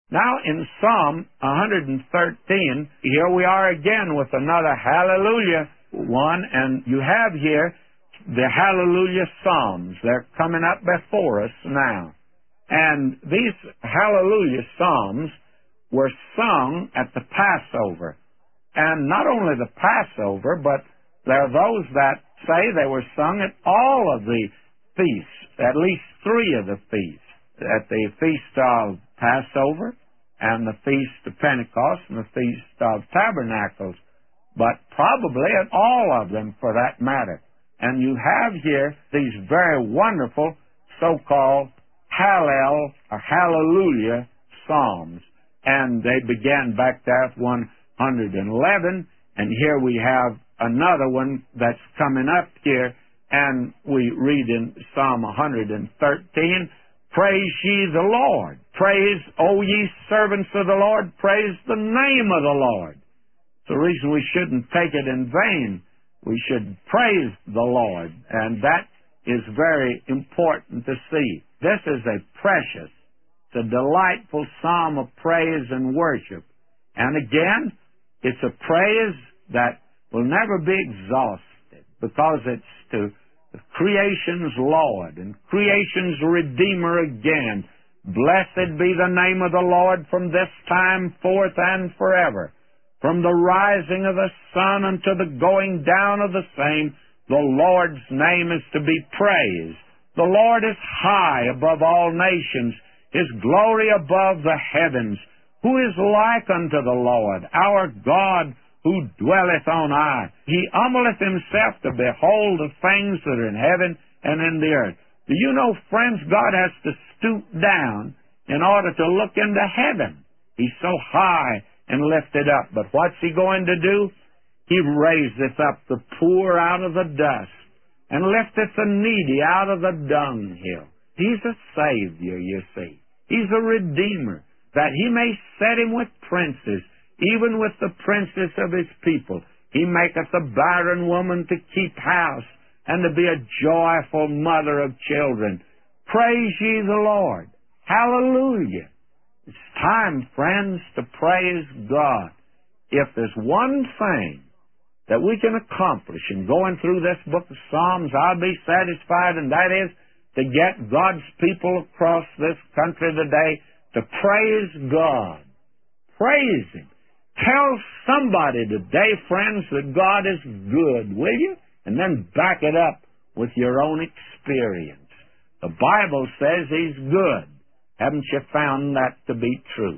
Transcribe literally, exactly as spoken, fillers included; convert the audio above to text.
Now in Psalm one thirteen, here we are again with another hallelujah one, and you have here the hallelujah psalms. They're coming up before us now. And these hallelujah psalms were sung at the Passover. And not only the Passover, but there are those that say they were sung at all of the feasts, at least three of the feasts. At the Feast of Passover, and the Feast of Pentecost, and the Feast of Tabernacles, but probably at all of them for that matter. And you have here these very wonderful so-called Hallel or Hallelujah Psalms. And they began back there at one eleven, and here we have another one that's coming up here, and we read in Psalm one thirteen, "Praise ye the Lord. Praise, O ye servants of the Lord. Praise the name of the Lord." It's the reason we shouldn't take it in vain. We should praise the Lord, and that is very important to see. This is a precious, it's a delightful psalm of praise and worship. And again, it's a praise that will never be exhausted, because it's to creation's Lord and creation's Redeemer again. Blessed be the name of the Lord from this time forth and forever. From the rising of the sun unto the going down of the same, the Lord's name is to be praised. The Lord is high above all nations, His glory above the heavens. Who is like unto the Lord, our God, who dwelleth on high? He humbleth Himself to behold the things that are in heaven and in the earth. Do you know, friends, God has to stoop down in order to look into heaven. He's so high and lifted up. But what's He going to do? He raiseth up the poor out of the dust and lifteth the needy out of the dunghill. He's a Savior, you see. He's a Redeemer, that He may set Him with princes, even with the princes of His people. He maketh a barren woman to keep house, and to be a joyful mother of children. Praise ye the Lord. Hallelujah. It's time, friends, to praise God. If there's one thing that we can accomplish in going through this book of Psalms, I'll be satisfied, and that is to get God's people across this country today to praise God. Praise Him. Tell somebody today, friends, that God is good, will you? And then back it up with your own experience. The Bible says He's good. Haven't you found that to be true?